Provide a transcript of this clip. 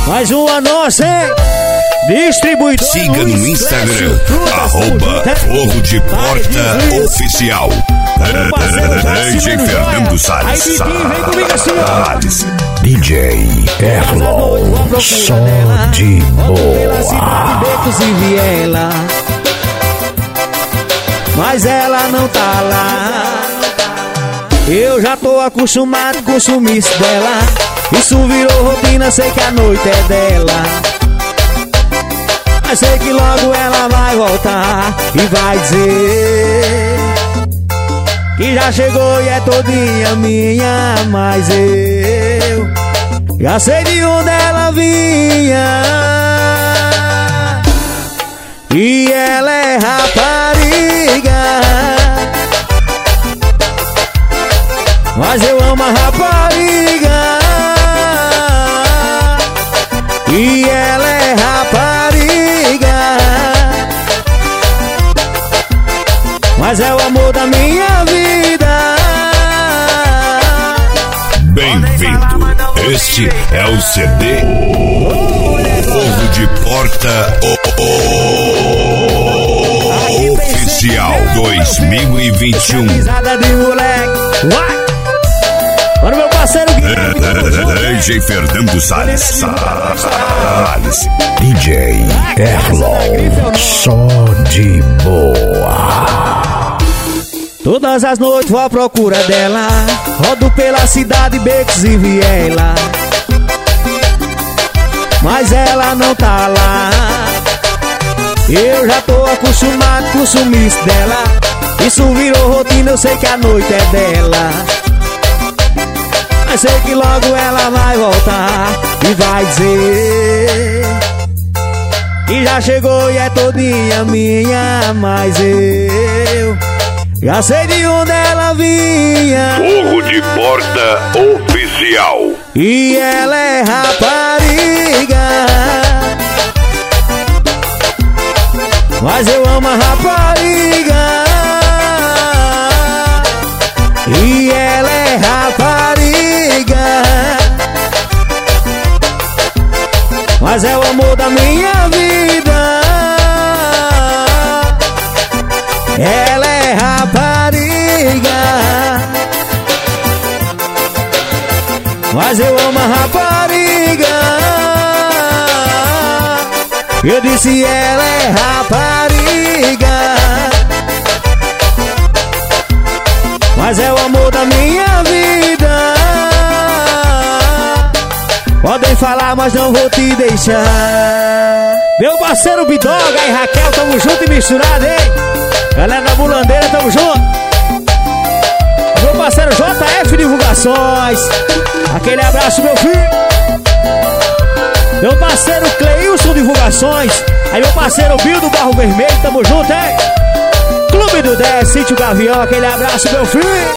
Mais uma nossa, hein? Distribuidor. Siga no Instagram, @Forro de Porta Oficial. DJ Fernando Salles. Aí, Biquinho, vem comigo assim, ó. DJ Erlon, só de Pela cidade, boa. becos e viela, mas ela não tá lá. Eu já tô acostumado com o sumiço dela. Isso virou rotina, sei que a noite é dela. Mas sei que logo ela vai voltar e vai dizer que já chegou e é todinha minha. Mas eu já sei de onde ela vinha. E ela é rapariga, mas eu amo a rapariga. E ela é rapariga, mas é o amor da minha vida. Bem-vindo, este é o CD Forro de Porta Oficial 2021. Risada de moleque. Vai! Bora, meu parceiro DJ Fernando Salles. DJ Erlon, só de boa. Todas as noites vou à procura dela, rodo pela cidade, becos e viela, mas ela não tá lá. Eu já tô acostumado com o sumiço dela. Isso virou rotina, eu sei que a noite é dela. Mas sei que logo ela vai voltar e vai dizer que já chegou e é todinha minha. Mas eu já sei de onde ela vinha. Forro de Porta Oficial. E ela é rapariga, mas eu amo a rapariga. E ela é rapariga, mas é o amor da minha vida. Ela é rapariga, mas eu amo a rapariga. Eu disse ela é rapariga, mas é o amor da minha vida. Podem falar, mas não vou te deixar. Meu parceiro Bidoga e Raquel, tamo junto e misturado, hein? Galera da Bulandeira, tamo junto. Meu parceiro JF Divulgações, aquele abraço, meu filho. Meu parceiro Cleilson Divulgações. Aí meu parceiro Bill do Barro Vermelho, tamo junto, hein? Clube do 10, Sítio Gavião, aquele abraço, meu filho.